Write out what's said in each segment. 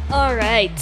All right.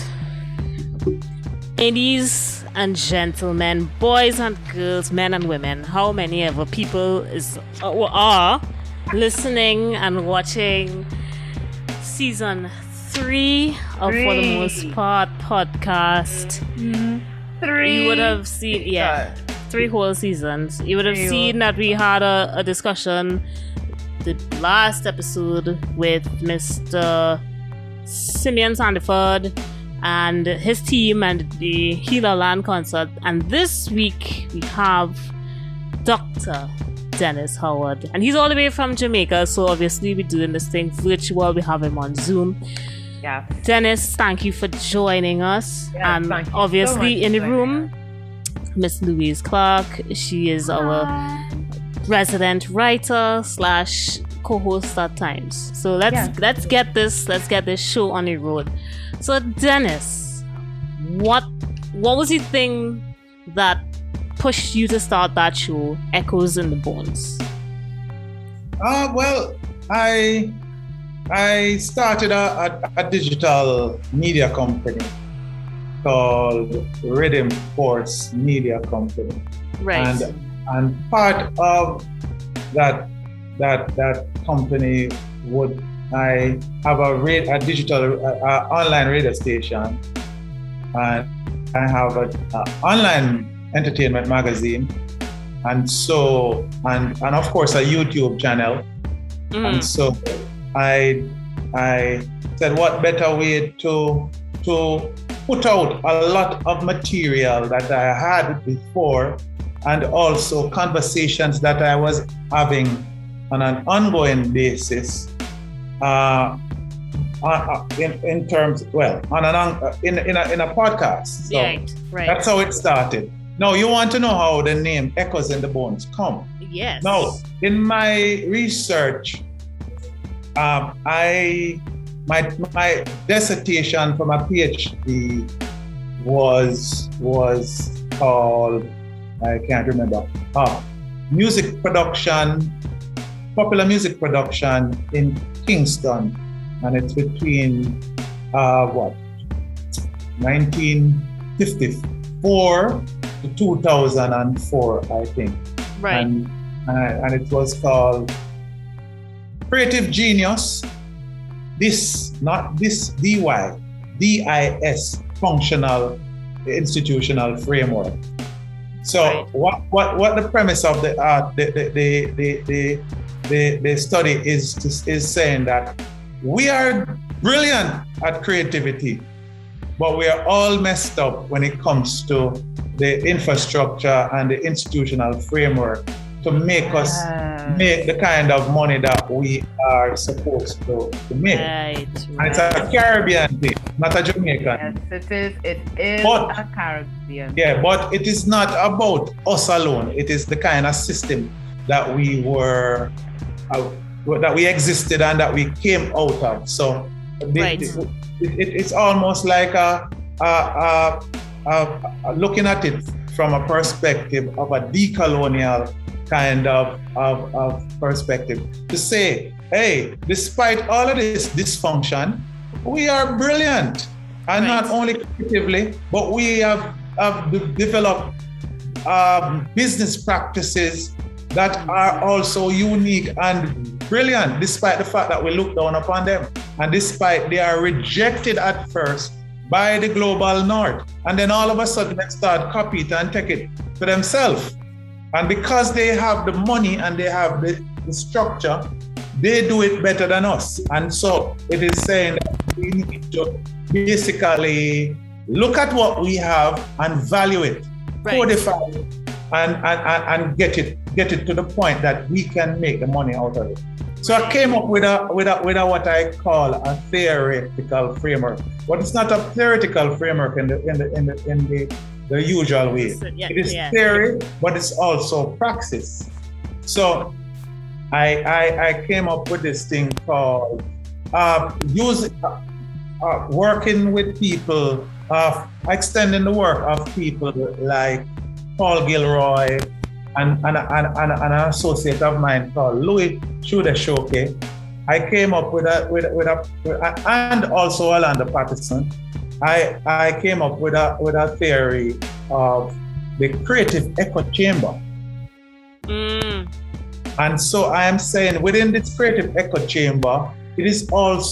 Ladies and gentlemen, boys and girls, men and women, how many ever people are listening and watching season 3 of For the Most Part podcast. Mm-hmm. 3. You would have seen, 3 whole seasons. You would have seen that we had a discussion the last episode with Mr. Simeon Sandiford and his team and the Healer Land concert. And this week we have Dr. Dennis Howard. And he's all the way from Jamaica, so obviously we're doing this thing virtual. We have him on Zoom. Yeah. Dennis, thank you for joining us. Yeah, and obviously in the room, Miss Louise Clark. She is our resident writer / co-host at times. So let's get this show on the road. So Dennis, what was the thing that pushed you to start that show, Echoes in the Bones? Well, I started a digital media company called Rhythm Force Media Company. Right. And part of that company I have a digital online radio station, and I have an online entertainment magazine, and of course a YouTube channel. And so I said, what better way to put out a lot of material that I had before, and also conversations that I was having on an ongoing basis, in a podcast. So right. That's how it started. Now you want to know how the name Echoes in the Bones come? Yes. Now, in my research, my dissertation for my PhD was called, I can't remember, music production, popular music production in Kingston, and it's between 1954 to 2004, I think. Right. And it was called Creative Genius. Not this DIS Functional Institutional Framework. So what the premise of the study is saying that we are brilliant at creativity, but we are all messed up when it comes to the infrastructure and the institutional framework to make us make the kind of money that we are supposed to make. Right. And it's a Caribbean thing, not a Jamaican. Yes, it is a Caribbean. Yeah, but it is not about us alone. It is the kind of system that we were, that we existed and that we came out of. So it's almost like looking at it from a perspective of a decolonial kind of perspective, to say, hey, despite all of this dysfunction, we are brilliant, and not only creatively, but we have developed business practices that are also unique and brilliant, despite the fact that we look down upon them, and despite they are rejected at first by the global north, and then all of a sudden they start copy it and take it to themselves. And because they have the money and they have the structure, they do it better than us. And so it is saying that we need to basically look at what we have and value it, codify it, and get it to the point that we can make the money out of it. So I came up with a what I call a theoretical framework. But it's not a theoretical framework in the usual way. It is theory, but it's also praxis. So I came up with this thing called working with people, extending the work of people like Paul Gilroy and an associate of mine called Louis Chudashoke, I came up with and also Orlando Patterson. I came up with a theory of the creative echo chamber. And so I am saying within this creative echo chamber, it is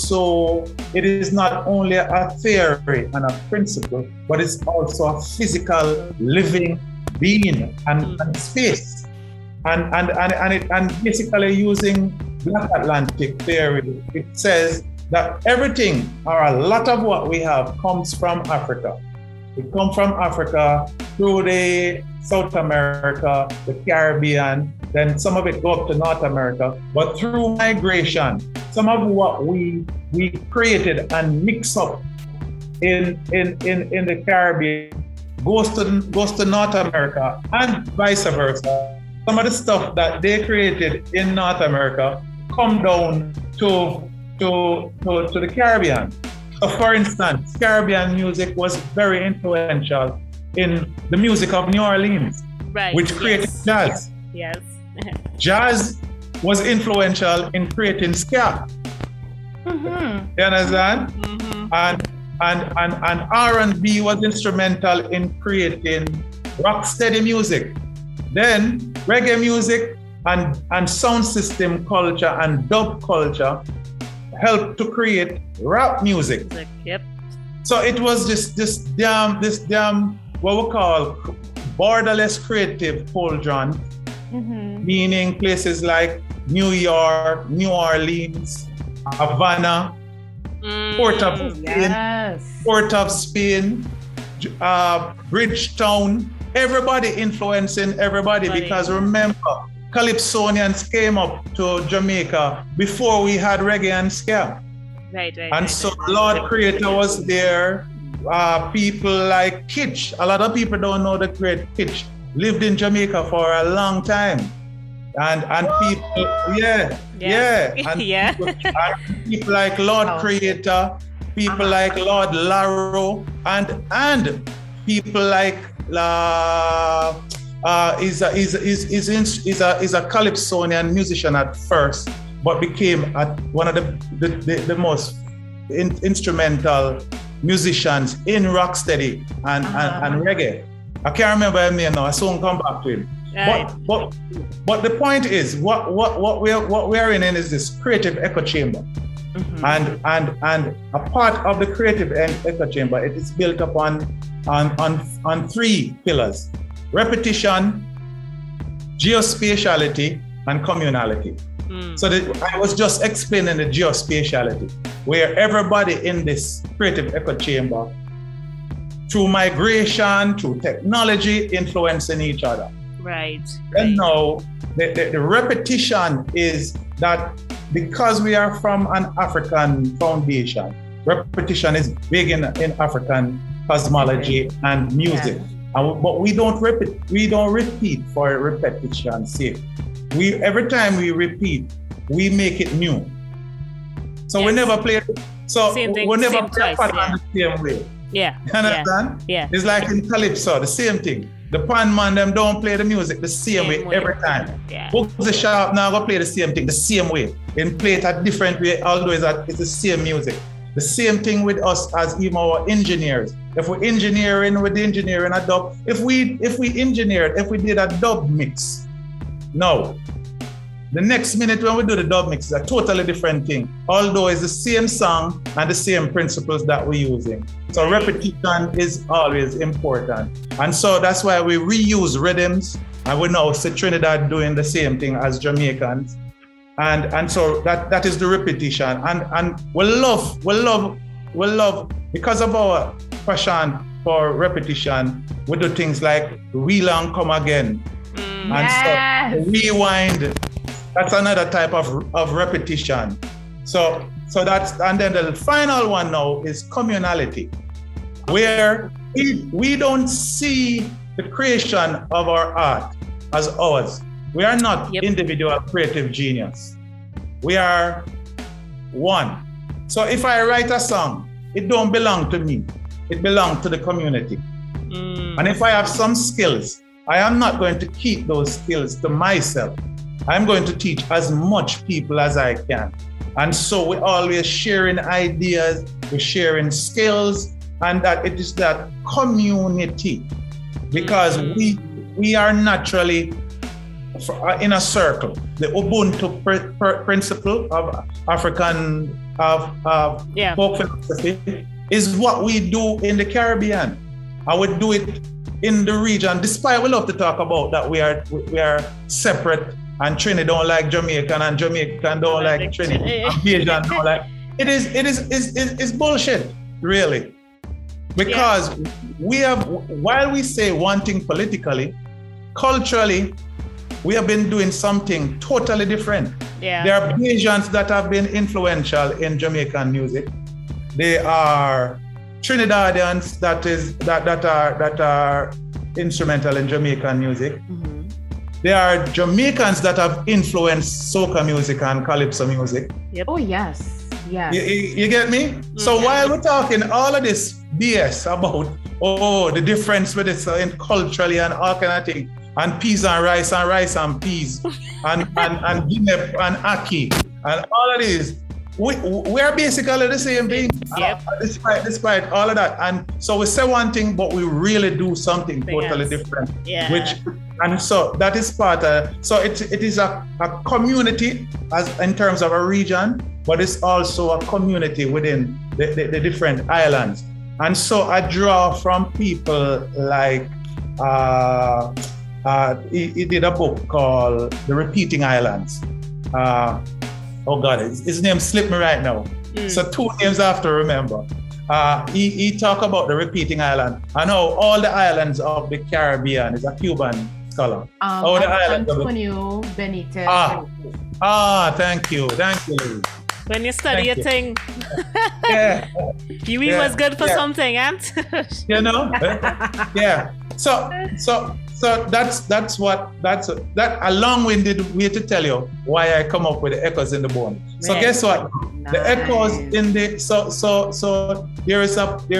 not only a theory and a principle, but it's also a physical living being and space. And basically using Black Atlantic theory, it says that everything or a lot of what we have comes from Africa. It comes from Africa through the South America, the Caribbean, then some of it go up to North America. But through migration, some of what we created and mix up in the Caribbean goes to North America and vice versa. Some of the stuff that they created in North America come down to the Caribbean. So for instance, Caribbean music was very influential in the music of New Orleans, right, which created jazz. Yes. Jazz was influential in creating ska. Mm-hmm. You understand? Mm-hmm. And R&B was instrumental in creating rocksteady music. Then reggae music and sound system culture and dub culture helped to create rap music. Yep. So it was this damn what we call borderless creative cauldron, meaning places like New York, New Orleans, Havana, Port of Spain, Bridgetown. Everybody influencing everybody, because remember, Calypsonians came up to Jamaica before we had reggae and ska. Right. And so Lord Creator was there. People like Kitch. A lot of people don't know the great Kitch lived in Jamaica for a long time. And people, and people like Lord Creator, people like Lord Laro, and people like is a Calypsonian musician at first, but became one of the most instrumental musicians in rocksteady and reggae. I can't remember his name now. I soon come back to him. Right. But the point is, what we are in is this creative echo chamber, and a part of the creative echo chamber, it is built upon on three pillars: repetition, geospatiality, and communality. So I was just explaining the geospatiality, where everybody in this creative echo chamber, through migration, through technology, influencing each other. Right. And now the repetition is that because we are from an African foundation, repetition is big in African cosmology and music. But we don't repeat for repetition's sake. Every time we repeat, we make it new. So we never play. So we never play a pattern the same way. Yeah. You understand? Yeah. It's like in Calypso, the same thing. The pan man them don't play the music the same way every time. Yeah. Who's the sharp now go play the same thing the same way and play it a different way, although it's the same music. The same thing with us as even our engineers. If we're engineering with the engineering a dub, if we did a dub mix, no. The next minute when we do the dub mix is a totally different thing, although it's the same song and the same principles that we're using. So repetition is always important. And so that's why we reuse rhythms, and we now see Trinidad doing the same thing as Jamaicans. And so that is the repetition. And we love, because of our passion for repetition, we do things like Wheel and Come Again. And so rewind. That's another type of repetition. So that's, and then the final one now is communality, where we don't see the creation of our art as ours. We are not individual creative genius. We are one. So if I write a song, it don't belong to me. It belongs to the community. And if I have some skills, I am not going to keep those skills to myself. I'm going to teach as much people as I can. And so we're always sharing ideas, we're sharing skills, and that it is that community, because we are naturally in a circle. The Ubuntu principle of African folk philosophy is what we do in the Caribbean. I would do it in the region, despite we love to talk about that we are separate, and Trinidad don't like Jamaican, and Jamaican don't like Trinidad, and Bajan don't like. It is bullshit, really. Because we have, while we say one thing politically, culturally, we have been doing something totally different. Yeah. There are Bajans that have been influential in Jamaican music. There are Trinidadians that are instrumental in Jamaican music. Mm-hmm. There are Jamaicans that have influenced soca music and calypso music. Yep. Oh yes. Yes. You get me? Mm-hmm. So while we're talking all of this BS about the difference with it in culturally and all kind of things, and peas and rice and peas and guinea and ackee and all of these, we are basically the same thing. Yep. Despite all of that. And so we say one thing, but we really do something totally different. Yeah. And so that is part of, so it is a community as in terms of a region, but it's also a community within the different islands. And so I draw from people like, he did a book called The Repeating Islands. Oh God, his name slipped me right now. So 2 names I have to remember. He talked about the repeating island. I know all the islands of the Caribbean is a Cuban scholar. All the islands Antonio Benitez. Thank you, Louis. When you study a thing, you was good for something, Ant. You know, yeah. So that's a long-winded way to tell you why I come up with the echoes in the bone. So guess what? Nice. The echoes in the so there's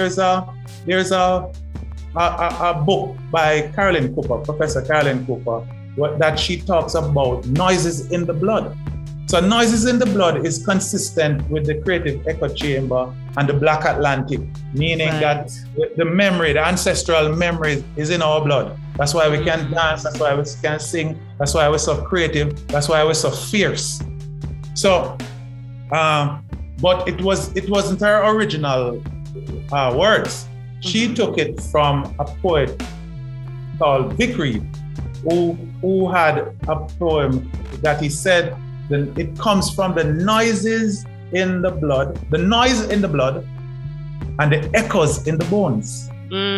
a book by Carolyn Cooper, Professor Carolyn Cooper, that she talks about noises in the blood. So noises in the blood is consistent with the creative echo chamber and the Black Atlantic, meaning that the memory, the ancestral memory is in our blood. That's why we can dance, that's why we can sing, that's why we're so creative, that's why we're so fierce. So, but it wasn't her original words. She took it from a poet called Vic Reed, who had a poem that he said, it comes from the noises in the blood, the noise in the blood, and the echoes in the bones.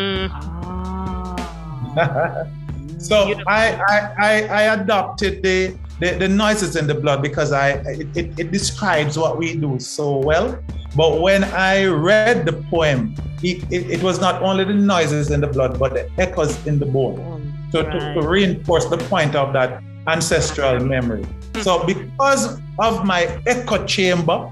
So I adopted the noises in the blood because it describes what we do so well. But when I read the poem, it was not only the noises in the blood, but the echoes in the bone. So to reinforce the point of that ancestral memory. So because of my echo chamber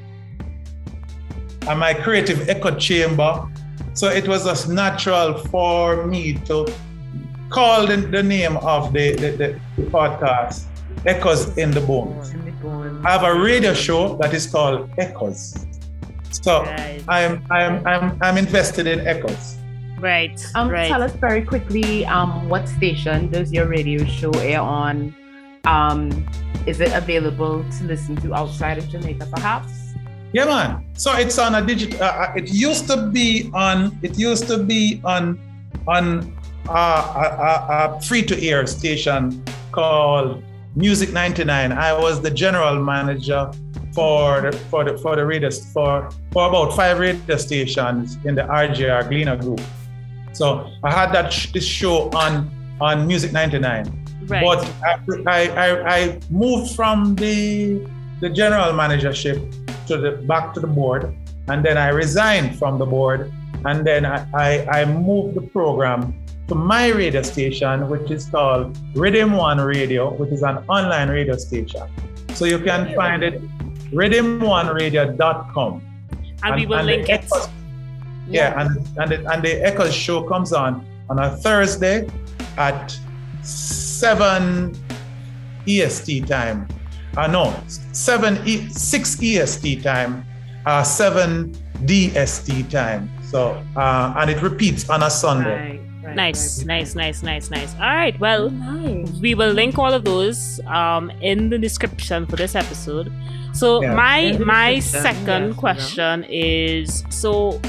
and my creative echo chamber, so it was just natural for me to call the name of the podcast Echoes in the Bones. I have a radio show that is called Echoes. So I'm invested in echoes. Right. Tell us very quickly, what station does your radio show air on? Is it available to listen to outside of Jamaica, perhaps? Yeah, man. So it's on a digital. It used to be on a free-to-air station called Music 99. I was the general manager for the radio for about 5 radio stations in the RJR Gleaner Group. So I had this show on Music 99. Right. But I moved from the general managership back to the board, and then I resigned from the board, and then I moved the program to my radio station, which is called Rhythm One Radio, which is an online radio station. So you can find it rhythmoneradio.com. And we will link it. Yeah, and the Echoes show comes on a Thursday at 7 EST time. 6 EST time, 7 DST time. So, and it repeats on a Sunday. Right. Nice. All right. Well, we will link all of those in the description for this episode. So my second question is, so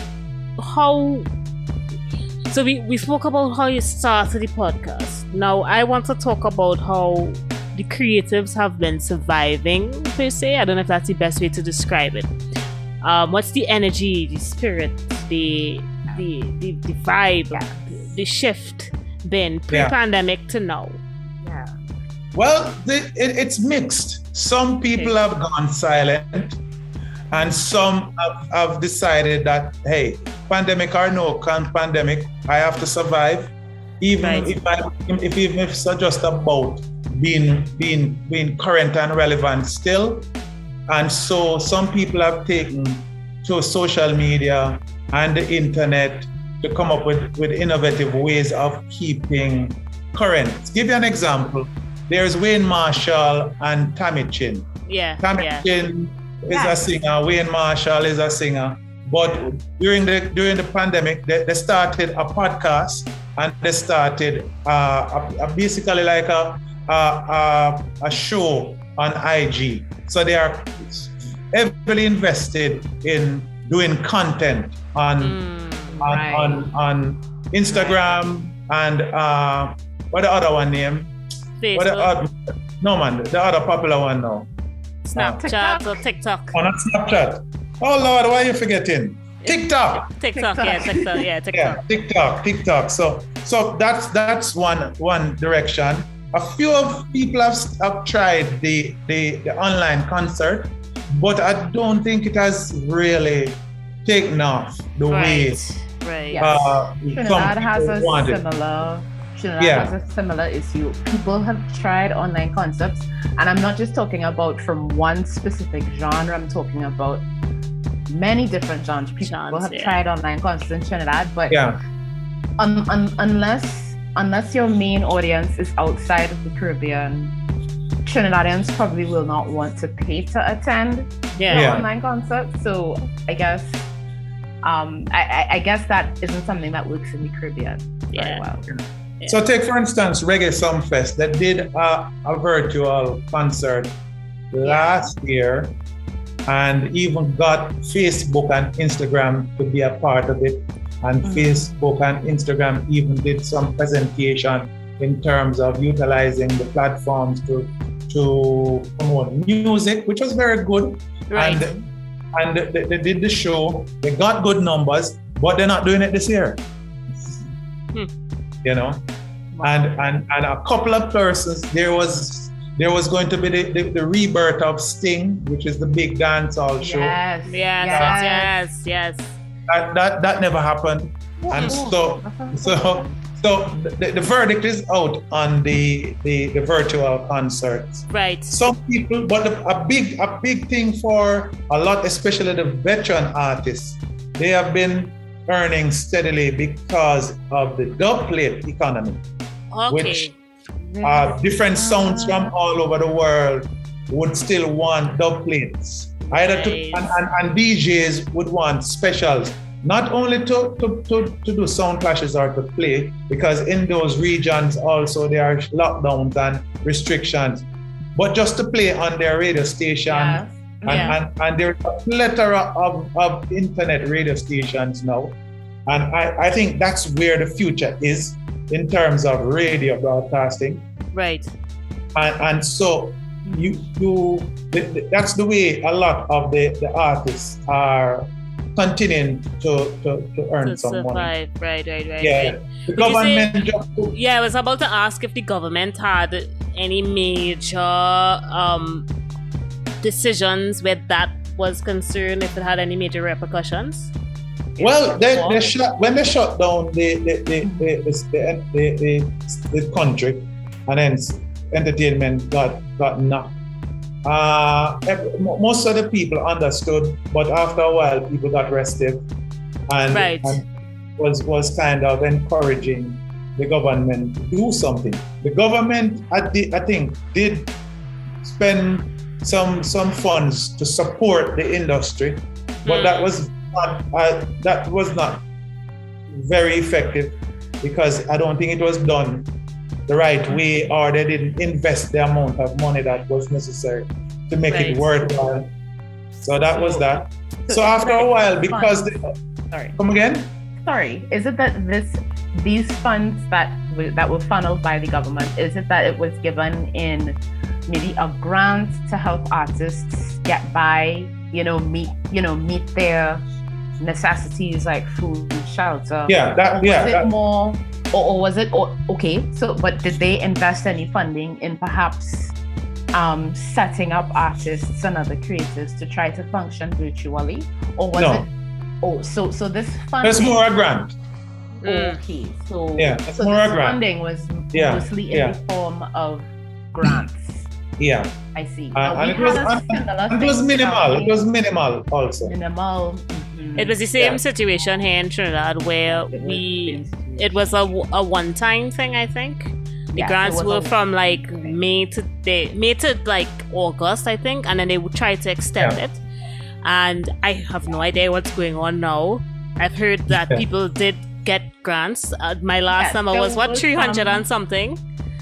we spoke about how you started the podcast. Now I want to talk about how the creatives have been surviving, per se. I don't know if that's the best way to describe it. What's the energy, the spirit, the vibe, the shift been pre-pandemic to now? Yeah. Well, it's mixed. Some people have gone silent, and some have decided that, hey, pandemic or no pandemic, I have to survive, even if it's just about being current and relevant still. And so some people have taken to social media and the internet to come up with innovative ways of keeping current. To give you an example, there's Wayne Marshall and Tammy Chin. Tammy Chin is a singer, Wayne Marshall is a singer. But during the pandemic, they started a podcast, and they started basically like a show on IG. So they are heavily invested in doing content on Instagram and what the other one name? Facebook. The other popular one now. Snapchat or TikTok. Oh, not Snapchat. Oh Lord, why are you forgetting? TikTok. TikTok. TikTok. So that's one direction. A few of people have tried the online concert, but I don't think it has really taken off the way Trinidad has a similar issue. People have tried online concepts, and I'm not just talking about from one specific genre. I'm talking about many different genres. People have tried online concerts in Trinidad, but unless your main audience is outside of the Caribbean, Trinidadians probably will not want to pay to attend online concerts. So I guess that isn't something that works in the Caribbean very well. Yeah. So take, for instance, Reggae Sumfest that did a virtual concert last year, and even got Facebook and Instagram to be a part of it. And Facebook and Instagram even did some presentation in terms of utilizing the platforms to promote music, which was very good. Right. And they did the show. They got good numbers, but they're not doing it this year. You know, and a couple of persons. There was going to be the rebirth of Sting, which is the big dancehall show. Yes. That never happened, and so the verdict is out on the virtual concerts. Right. Some people, but a big thing for a lot, especially the veteran artists, they have been earning steadily because of the dub plate economy, which different sounds from all over the world would still want dub plates. And DJs would want specials, not only to do sound clashes or to play, because in those regions also there are lockdowns and restrictions, but just to play on their radio station. And there's a plethora of internet radio stations now. And I think that's where the future is in terms of radio broadcasting. Right. And so that's the way a lot of the artists are continuing to earn some money. Right. The government I was about to ask if the government had any major decisions where that was concerned, if it had any major repercussions. Well, when they shut down the country, and then entertainment got knocked. Most of the people understood, but after a while, people got restive, and was kind of encouraging the government to do something. The government, I think, did spend some funds to support the industry, but that was not very effective because I don't think it was done the right way, or they didn't invest the amount of money that was necessary to make it worthwhile. So that was that. So after a while, because come again? Sorry, is it that these funds that were funneled by the government, is it that it was given in maybe a grant to help artists get by, meet their necessities like food, shelter? Was it okay? So, but did they invest any funding in perhaps setting up artists and other creators to try to function virtually, or was it? Oh, so this funding. It's more a grant. Okay, so it's so more this a grant. funding was mostly in the form of grants. Yeah, I see. And it was minimal. It was minimal also. Minimal. It was the same situation here in Trinidad where it was a one-time thing, I think. The grants were from like May to like August, I think, and then they would try to extend it. And I have no idea what's going on now. I've heard that people did get grants. My last number was 300 and something.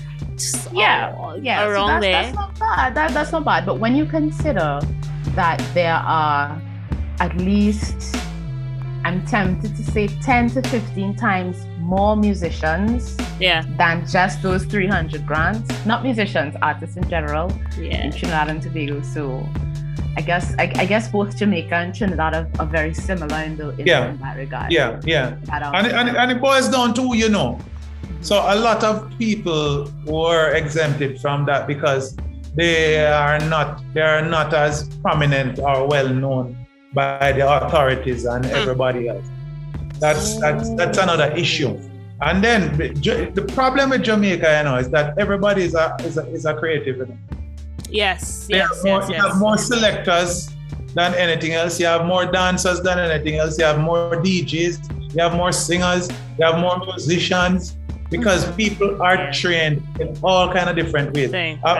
Around there. That's not bad. That's not bad. But when you consider that there are at least, I'm tempted to say 10 to 15 times more musicians than just those 300 grants. Not musicians, artists in general in Trinidad and Tobago. So I guess both Jamaica and Trinidad are very similar in that regard. And it boils down to, so a lot of people were exempted from that because they are not as prominent or well known by the authorities and everybody else. That's another issue. And then the problem with Jamaica, is that everybody is a creative. Yes. You have more selectors than anything else. You have more dancers than anything else. You have more DJs. You have more singers. You have more musicians. Because people are trained in all kind of different ways.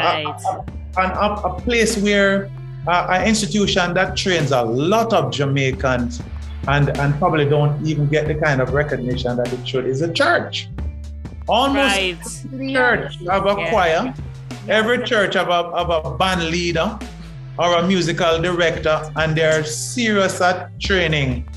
A place where an institution that trains a lot of Jamaicans and probably don't even get the kind of recognition that it should is a church. Almost every church have a choir. Every church have a band leader or a musical director, and they're serious at training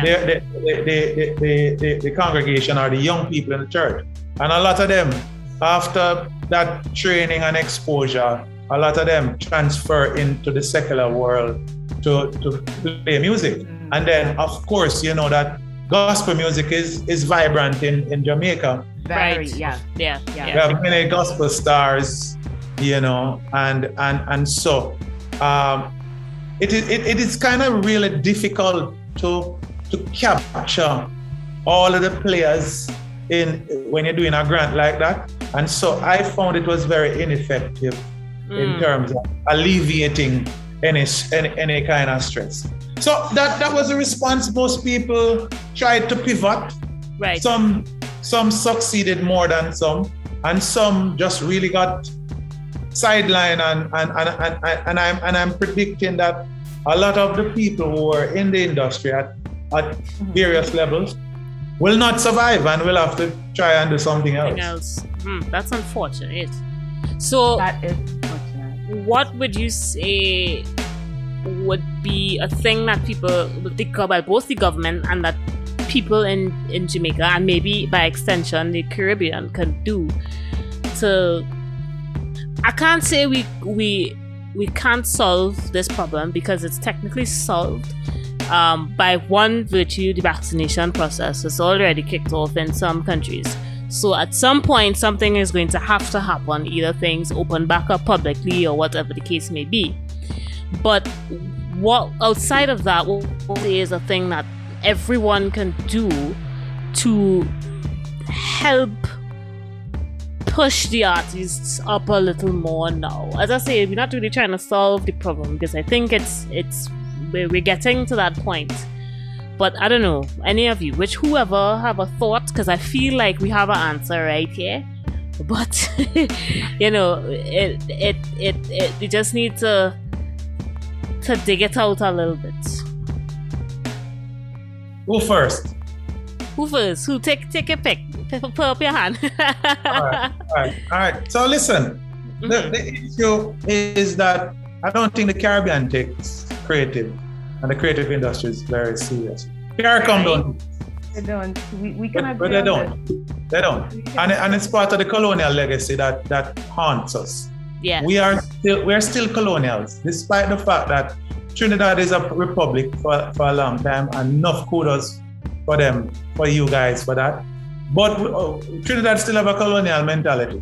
the congregation or the young people in the church. And a lot of them, after that training and exposure, a lot of them transfer into the secular world to play music. And then, of course, that gospel music is vibrant in Jamaica. Very, We have many gospel stars, and so it is kind of really difficult to capture all of the players when you're doing a grant like that. And so I found it was very ineffective in terms of alleviating any kind of stress. So that was a response. Most people tried to pivot. Right. Some succeeded more than some, and some just really got sidelined. And I'm predicting that a lot of the people who are in the industry at various levels will not survive and will have to try and do something else. That's unfortunate. So that is unfortunate. What would you say would be a thing that people would think about, both the government and that people in Jamaica and maybe by extension the Caribbean can do to... I can't say we can't solve this problem because it's technically solved by one virtue, the vaccination process is already kicked off in some countries. So at some point, something is going to have to happen. Either things open back up publicly or whatever the case may be. But what outside of that, what is a thing that everyone can do to help push the artists up a little more now? As I say, we're not really trying to solve the problem because I think we're getting to that point. But I don't know, any of you, whoever have a thought, because I feel like we have an answer right here. But we just need to to dig it out a little bit. Who first? Who first? Who take a pick? Put up your hand. All right. So listen, the issue is that I don't think the Caribbean takes creative and the creative industry is very serious. CARICOM don't. They don't. We can agree. But they don't. They don't. And it's part of the colonial legacy that haunts us. Yeah. We're still colonials, despite the fact that Trinidad is a republic for a long time, and enough kudos for them, for you guys, for that. But Trinidad still have a colonial mentality.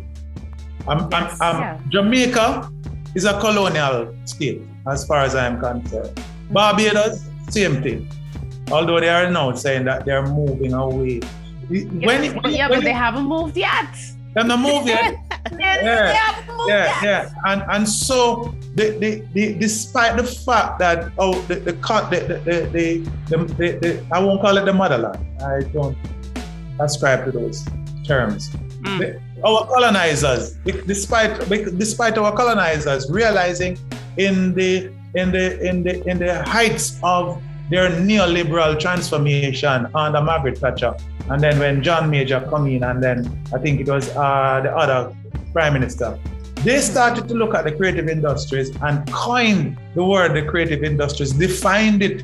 Jamaica is a colonial state, as far as I am concerned. Barbados, same thing. Although they are now saying that they're moving away. But they haven't moved yet. They're not moved yet. Yeah. And so despite the fact that I won't call it the motherland. I don't ascribe to those terms. Our colonizers, despite our colonizers realizing in the heights of their neoliberal transformation under Margaret Thatcher, and then when John Major come in, and then I think it was the other prime minister, they started to look at the creative industries and coined the word the creative industries, defined it,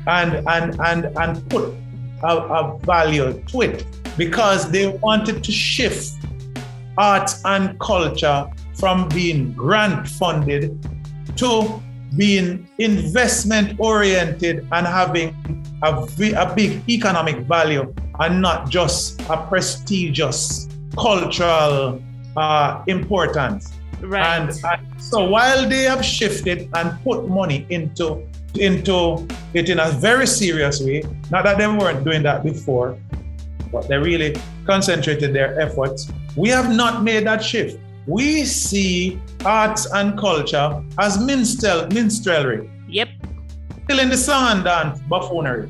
and put a value to it, because they wanted to shift arts and culture from being grant funded to being investment oriented and having a big economic value, and not just a prestigious cultural importance. Right. And so while they have shifted and put money into it in a very serious way, not that they weren't doing that before, but they really concentrated their efforts, we have not made that shift. We see arts and culture as minstrelry. Yep. Still in the song and dance buffoonery.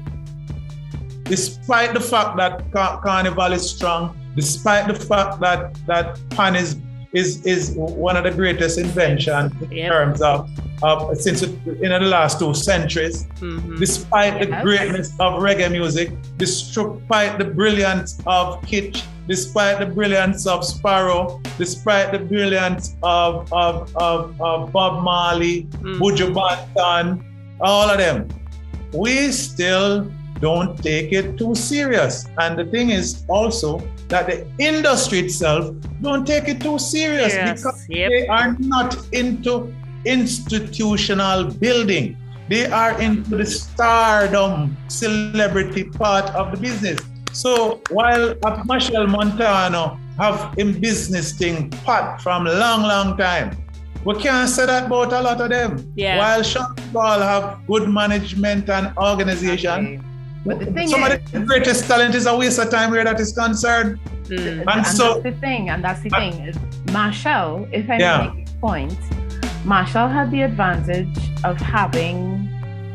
Despite the fact that carnival is strong, despite the fact that pan is one of the greatest inventions in terms of since in the last 2 centuries, despite the greatness of reggae music, despite the brilliance of kitsch, despite the brilliance of Sparrow, despite the brilliance of Bob Marley, Buju Banton, all of them, we still don't take it too serious. And the thing is also that the industry itself don't take it too serious, because they are not into institutional building. They are into the stardom, celebrity part of the business. So while Machel Montano have in business thing pot from long time, we can't say that about a lot of them. Yeah. While Sean Paul have good management and organization. But the thing some of the greatest talent is a waste of time where that is concerned. And that's the thing. Is Machel, if I make a point, Machel had the advantage of having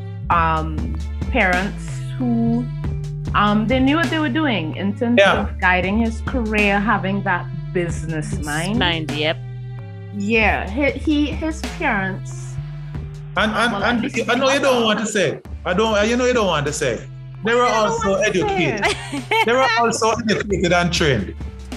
parents who they knew what they were doing in terms of guiding his career, having that business mind. Yep. Yeah, his parents. And I know you don't want to say. You don't want to say. They were also educated. They were also educated and trained.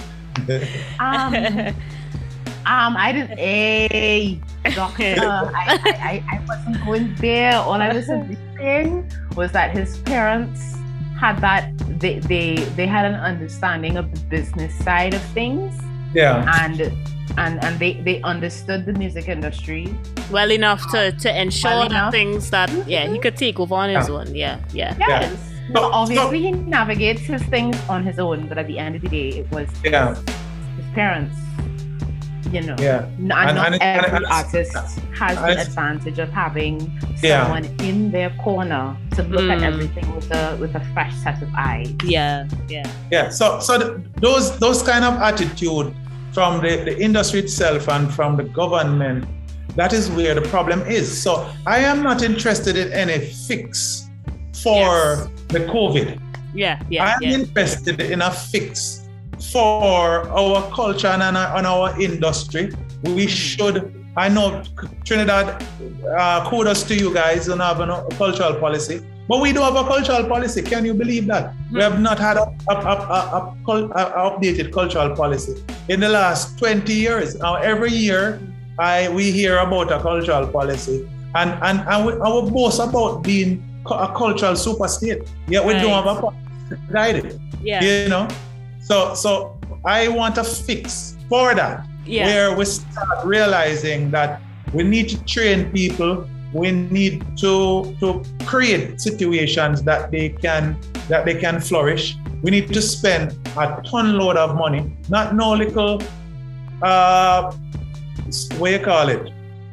I didn't. Doctor, I wasn't going there. All I was saying was that his parents had that. They had an understanding of the business side of things. Yeah. And they understood the music industry well enough to ensure that things that he could take over on his own. Yes. So obviously he navigates his things on his own, but at the end of the day it was his parents. You know, not every artist has the advantage of having someone in their corner to look at everything with a fresh set of eyes. Yeah. So those kind of attitude from the industry itself and from the government, that is where the problem is. So I am not interested in any fix for the COVID. I am interested in a fix for our culture and our industry. We should I know Trinidad, kudos to you guys, don't have a cultural policy. But we do have a cultural policy. Can you believe that? We have not had a updated cultural policy in the last 20 years. Now, every year, we hear about a cultural policy. And we boast about being a cultural super state. Yet we don't have a policy to guide it. Yeah. You know? So I want a fix for that. Yeah. Where we start realizing that we need to train people, we need to create situations that they can flourish. We need to spend a ton load of money, not no little what you call it?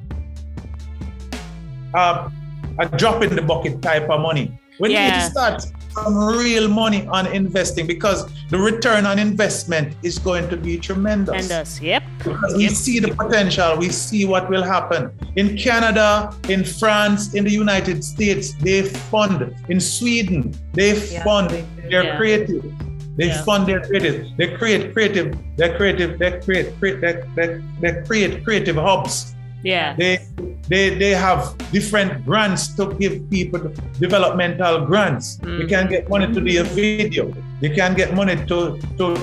A drop in the bucket type of money. We need to start some real money on investing because the return on investment is going to be tremendous. Yep. Because we see the potential, we see what will happen. In Canada, in France, in the United States, they fund. In Sweden, they fund their creative. They fund their creative. They create creative hubs. Yeah. They have different grants to give people developmental grants. You can get money to do a video. You can get money to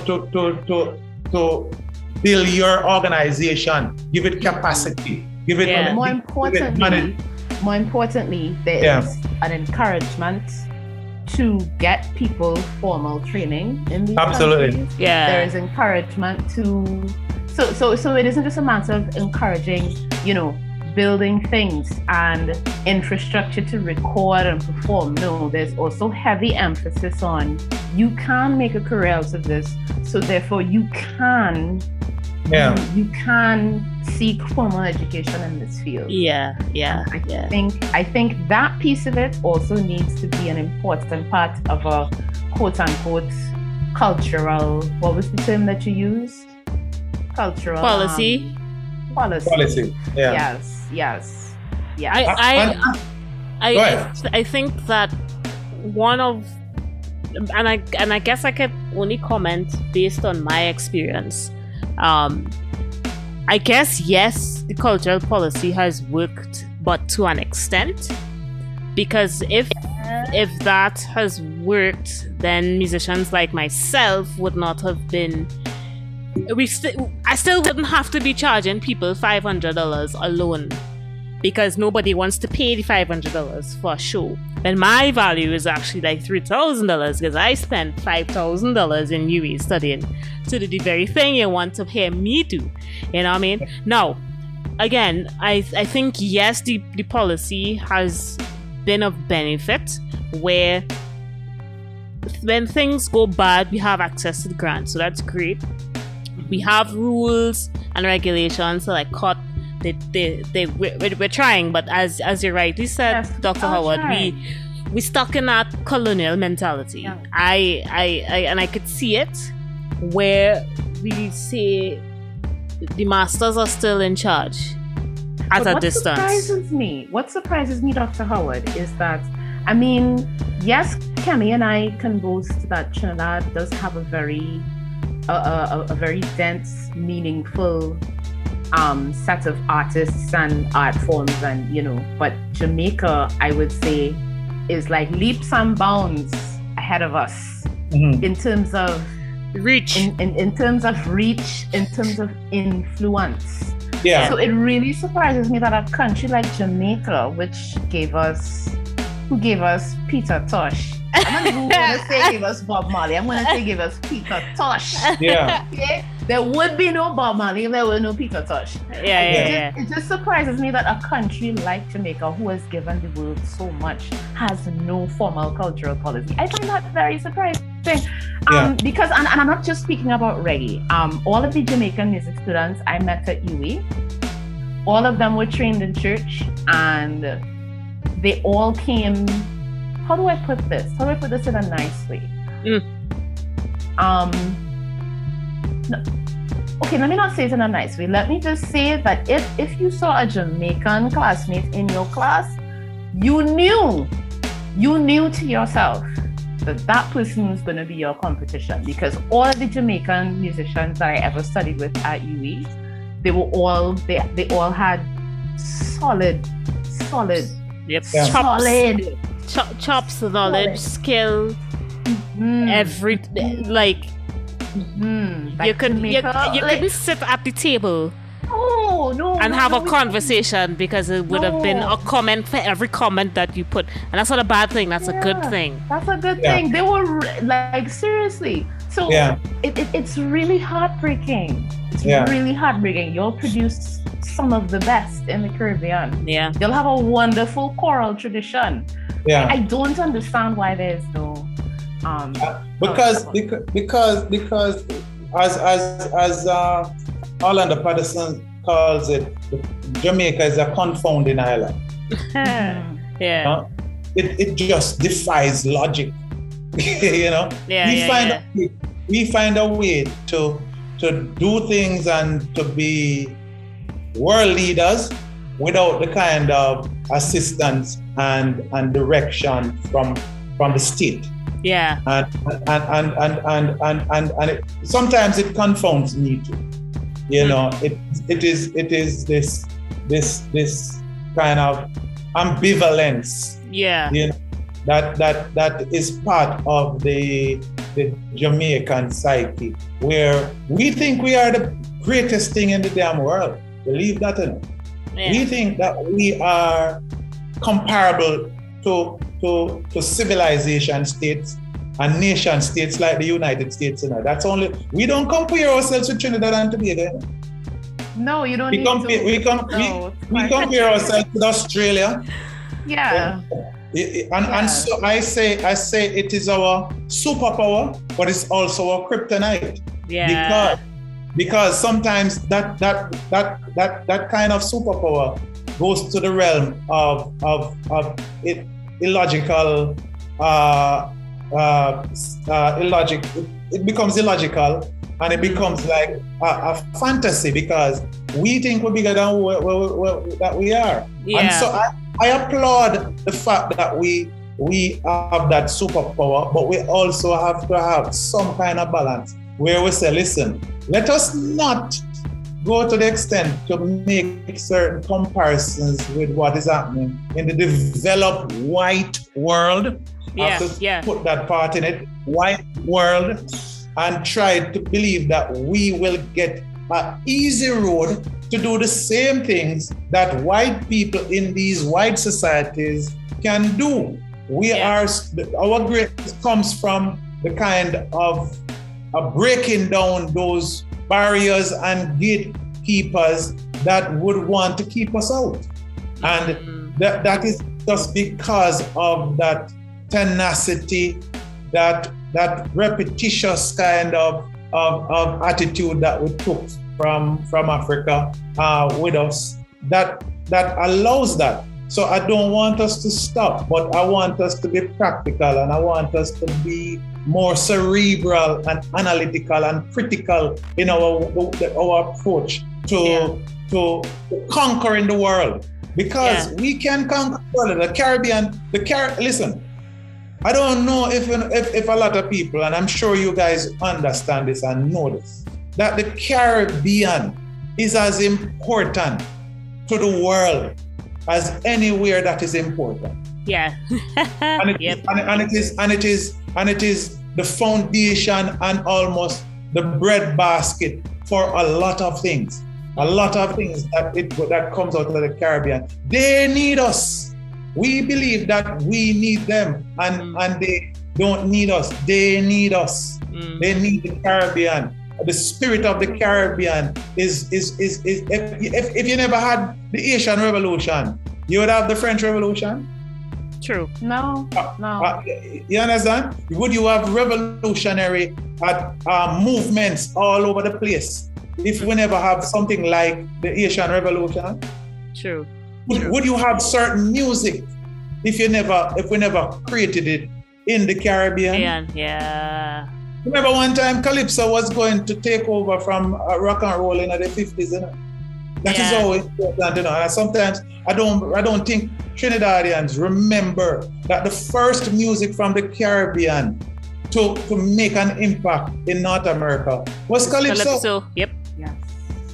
build your organization, give it capacity, give it money. More importantly, there is an encouragement to get people formal training in these countries. Yeah. There is encouragement to so it isn't just a matter of encouraging, building things and infrastructure to record and perform. No, there's also heavy emphasis on you can make a career out of this, so therefore you can seek formal education in this field. I think that piece of it also needs to be an important part of a quote unquote cultural, what was the term that you used? Cultural policy. Policy. Yeah. Yes. I think that one of, and I guess I could only comment based on my experience. I guess yes, the cultural policy has worked, but to an extent, because if that has worked, then musicians like myself would not have been. I still wouldn't have to be charging people $500 alone, because nobody wants to pay the $500 for a show. And my value is actually like $3,000 because I spent $5,000 in UWI studying to do the very thing you want to hear me do. You know what I mean? Now, again, I think yes, the policy has been of benefit where when things go bad, we have access to the grant, so that's great. We have rules and regulations to like cut. We're trying, but as you rightly said, yes, Dr. Howard, we stuck in that colonial mentality. Yeah. I could see it where we say the masters are still in charge at a distance. What surprises me, Dr. Howard, is that yes, Kemi and I can boast that Trinidad does have a very dense, meaningful set of artists and art forms, and but Jamaica, I would say, is like leaps and bounds ahead of us in terms of reach, in terms of reach, in terms of influence. Yeah. So it really surprises me that a country like Jamaica, which gave us Peter Tosh. I'm not even going to say give us Bob Marley. I'm going to say give us Peter Tosh. Yeah. Okay? There would be no Bob Marley if there were no Peter Tosh. It just surprises me that a country like Jamaica, who has given the world so much, has no formal cultural policy. I find that very surprising. Because, and I'm not just speaking about reggae. All of the Jamaican music students I met at UWI, all of them were trained in church, and they all came. How do I put this? How do I put this in a nice way? Okay, let me not say it in a nice way. Let me just say that if you saw a Jamaican classmate in your class, you knew to yourself that person was going to be your competition, because all of the Jamaican musicians that I ever studied with at UWI, they all had solid. Yep. Yeah. Solid. Chops, knowledge, skill, every like. You couldn't sit at the table and have a conversation because it would have been a comment for every comment that you put, and that's not a bad thing. That's a good thing. That's a good thing. They were like, seriously. So it's really heartbreaking. It's really heartbreaking. You'll produce some of the best in the Caribbean. Yeah. You'll have a wonderful choral tradition. Yeah. I don't understand why there's no because as Orlando Patterson calls it, Jamaica is a confounding island. It just defies logic. You know, we find a way to do things and to be world leaders without the kind of assistance and direction from the state. Yeah. And sometimes it confounds me too. You know, it is this kind of ambivalence. Yeah. You know, that is part of the Jamaican psyche, where we think we are the greatest thing in the damn world. Believe that or not. Yeah. We think that we are comparable to civilization states and nation states like the United States. You know, that's only, we don't compare ourselves with Trinidad and Tobago. No, you don't. We compare ourselves with Australia. Yeah. And so I say it is our superpower, but it's also our kryptonite. Yeah. Because sometimes that kind of superpower goes to the realm of illogical, it becomes illogical, and it becomes like a fantasy, because we think we're bigger than that we are. Yeah. And so I applaud the fact that we have that superpower, but we also have to have some kind of balance where we say, listen, let us not go to the extent to make certain comparisons with what is happening in the developed white world. Put that part in it, white world, and try to believe that we will get an easy road to do the same things that white people in these white societies can do. Our greatness comes from the kind of breaking down those barriers and gatekeepers that would want to keep us out. And that is just because of that tenacity, that repetitious kind of attitude that we took from Africa with us, that allows that. So I don't want us to stop, but I want us to be practical, and I want us to be more cerebral and analytical and critical in our approach to conquering the world, because we can conquer the Caribbean. Listen, I don't know if a lot of people, and I'm sure you guys understand this and know this, that the Caribbean is as important to the world as anywhere that is important. Yeah. and it is the foundation and almost the breadbasket for a lot of things. A lot of things that comes out of the Caribbean. They need us. We believe that we need them, and they don't need us. They need us. They need the Caribbean. The spirit of the Caribbean is if you never had the Haitian Revolution, you would have the French Revolution. True. No. You understand? Would you have revolutionary movements all over the place if we never have something like the Haitian Revolution? True. Would you have certain music if we never created it in the Caribbean? Yeah. Remember one time Calypso was going to take over from rock and roll in the 50s, you know? That is always important, you know. And sometimes I don't think Trinidadians remember that the first music from the Caribbean to make an impact in North America was Calypso. Yep. Yes.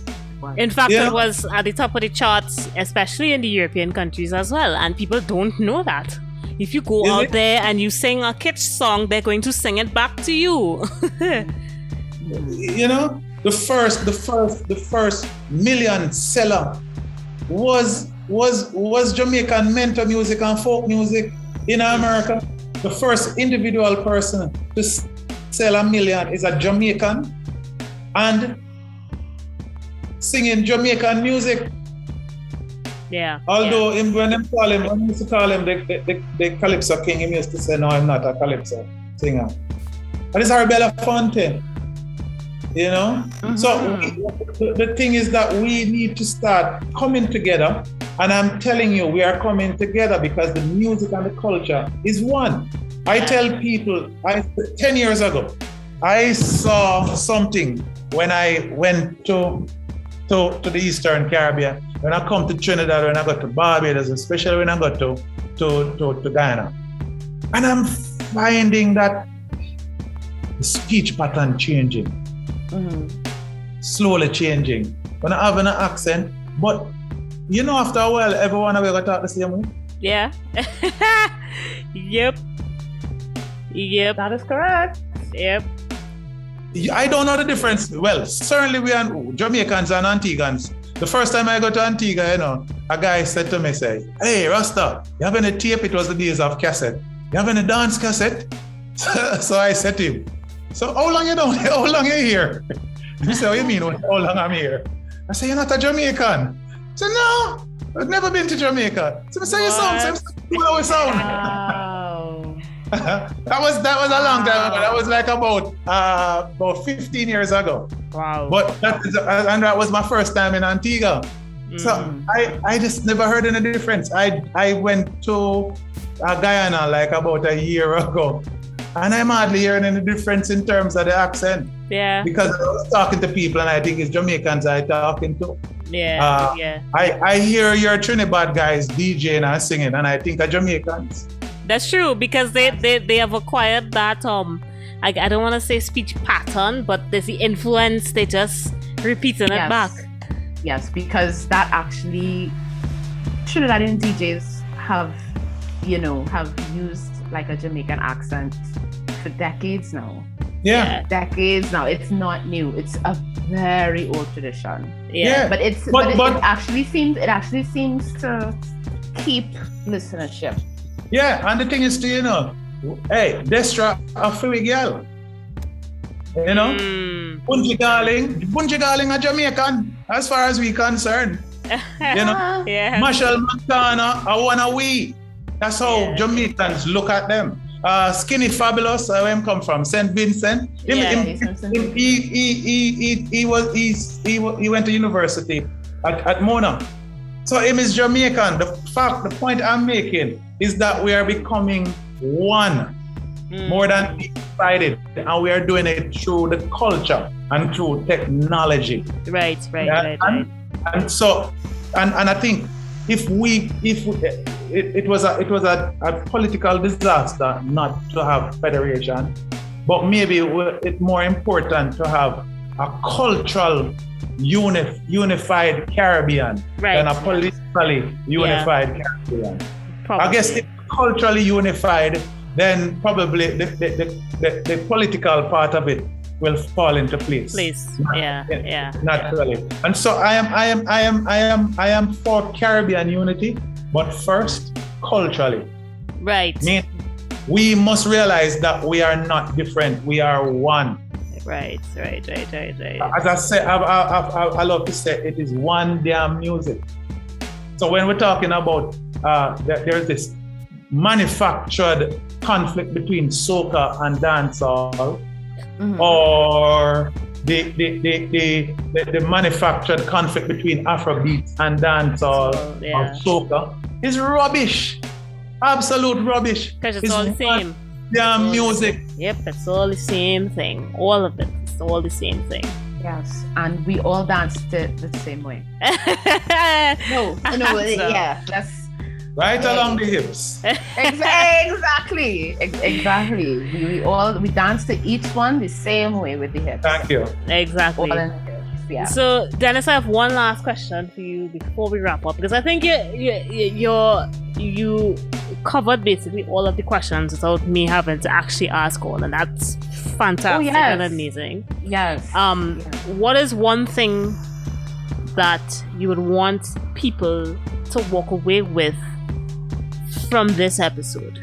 In fact, it was at the top of the charts, especially in the European countries as well. And people don't know that. If you go out there and you sing a kitsch song, they're going to sing it back to you. You know, the first million seller was Jamaican mentor music and folk music in America. The first individual person to sell 1 million is a Jamaican and singing Jamaican music. Yeah. Although when we used to call him the Calypso King, he used to say, no, I'm not a Calypso singer. And it's our Belafonte, you know? Mm-hmm. So the thing is that we need to start coming together. And I'm telling you, we are coming together because the music and the culture is one. I tell people, 10 years ago, I saw something when I went to the Eastern Caribbean. When I come to Trinidad, when I go to Barbados, especially when I go to Guyana. And I'm finding that the speech pattern changing, slowly changing. When I have an accent, but you know, after a while, everyone will talk the same way. Yeah. Yep. That is correct. Yep. I don't know the difference. Well, certainly we are Jamaicans and Antiguans. The first time I got to Antigua, you know, a guy said to me, hey, Rasta, you have any tape? It was the days of cassette. You have any dance cassette? So I said to him, so how long you down? How long you here? He said, what do you mean, how long I'm here? I said, you're not a Jamaican. I said, no, I've never been to Jamaica. So I said, you sound. Wow. that was a long time ago. That was like about 15 years ago. Wow. But that was my first time in Antigua. So I just never heard any difference. I went to Guyana like about a year ago, and I'm hardly hearing any difference in terms of the accent. Yeah. Because I was talking to people, and I think it's Jamaicans I'm talking to. Yeah. I hear your Trinidad guys DJing and singing, and I think of Jamaicans. That's true, because they have acquired that I don't want to say speech pattern, but there's the influence. They just repeating it back. Yes, because that actually Trinidadian DJs have used like a Jamaican accent for decades now. Yeah. Decades now. It's not new. It's a very old tradition. Yeah. But it actually seems to keep listenership. Yeah, and the thing is, hey, Destra a free girl. You know? Bunji Darling a Jamaican, as far as we concerned. You know? Yeah. Marshall Montana, I wanna we. That's how Jamaicans look at them. Skinny Fabulous, where him come from, St. Vincent. He went to university at Mona. So him is Jamaican. The point I'm making is that we are becoming one, more than divided, and we are doing it through the culture and through technology. Right. And so, and I think if it was a political disaster not to have federation, but maybe it's more important to have a cultural unified Caribbean than a politically unified Caribbean. Probably. I guess if culturally unified, then probably the political part of it will fall into place. Naturally. And so I am for Caribbean unity, but first culturally. Right. We must realize that we are not different. We are one. Right. As I said, I love to say it is one damn music. So when we're talking about there's this manufactured conflict between soca and dancehall, or the manufactured conflict between Afrobeat and dancehall or soca is rubbish. Absolute rubbish. Because it's all the same. Damn music. Yep, it's all the same thing. All of it. It's all the same thing. Yes, and we all danced it the same way. That's right along the hips. Exactly. We danced to each one the same way with the hips. Thank you. Exactly. yeah. So, Dennis, I have one last question for you before we wrap up, because I think you covered basically all of the questions without me having to actually ask all, and that's fantastic and amazing. Yes. What is one thing that you would want people to walk away with from this episode?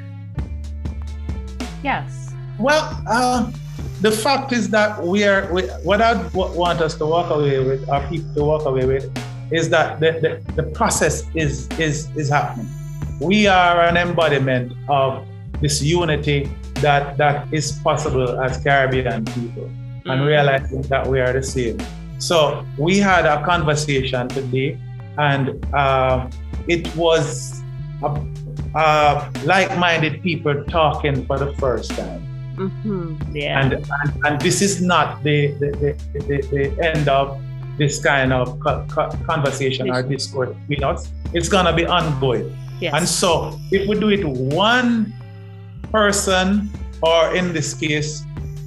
Yes. Well, the fact is that what I want us to walk away with, our people to walk away with, is that the process is happening. We are an embodiment of this unity that is possible as Caribbean people, and realizing that we are the same. So we had a conversation today, and it was like-minded people talking for the first time. Yeah. And this is not the end of this kind of conversation or discourse between us. It's gonna be ongoing. Yes. And so if we do it one person, or in this case,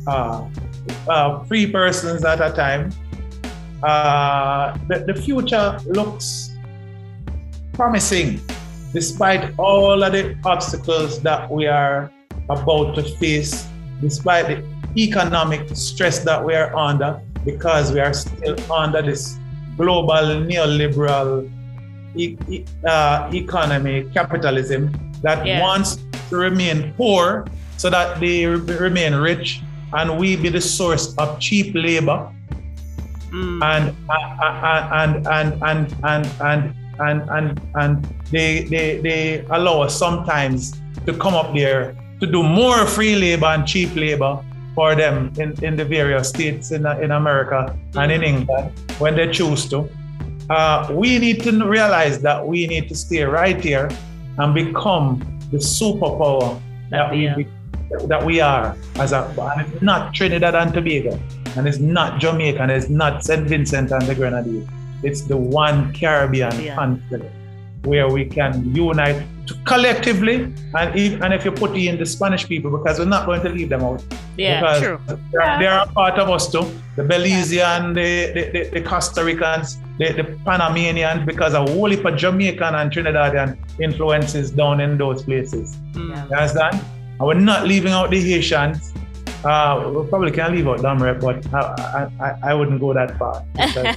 3 persons at a time, the future looks promising, despite all of the obstacles that we are about to face, despite the economic stress that we are under, because we are still under this global neoliberal economy, capitalism, that wants to remain poor so that they remain rich, and we be the source of cheap labor, and they allow us sometimes to come up there to do more free labor and cheap labor for them in the various states in America and in England when they choose to. We need to realize that we need to stay right here and become the superpower that we are. And it's not Trinidad and Tobago, and it's not Jamaica, and it's not St. Vincent and the Grenadines. It's the one Caribbean continent where we can unite collectively, and if you put in the Spanish people, because we're not going to leave them out. Yeah, because true. They are a part of us too. The Belizean, the Costa Ricans, the Panamanians, because a whole heap of Jamaican and Trinidadian influences down in those places. You understand? And we're not leaving out the Haitians. We probably can leave out Damre, but I wouldn't go that far.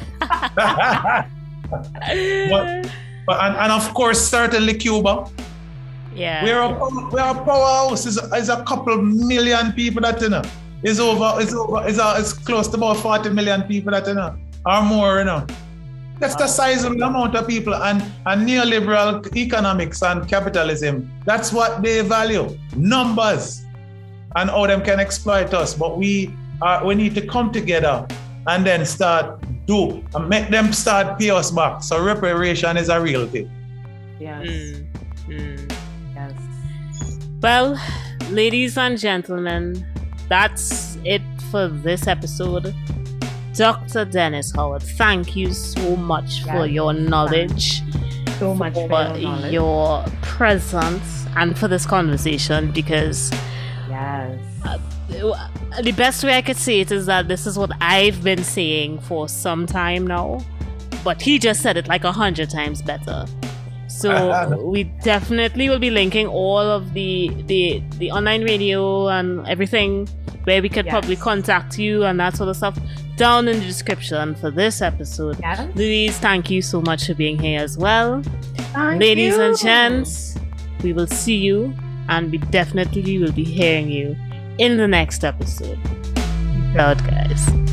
And of course, certainly Cuba. Yeah. We're a powerhouse. It's a couple million people that you know. It's close to about 40 million people that you know, or more, you know. That's the sizable amount of people, and neoliberal economics and capitalism. That's what they value. Numbers, and how them can exploit us. But we need to come together and then and make them start pay us back. So reparation is a real thing. Yes. Yes. Well, ladies and gentlemen, that's it for this episode. Dr. Dennis Howard, thank you so much for your knowledge, so much for your presence, and for this conversation, because the best way I could say it is that this is what I've been saying for some time now, but he just said it like 100 times better. So we definitely will be linking all of the online radio and everything where we could probably contact you and that sort of stuff down in the description for this episode. Louise, thank you so much for being here as well. Ladies and gents, we will see you, and we definitely will be hearing you in the next episode. Peace out, guys.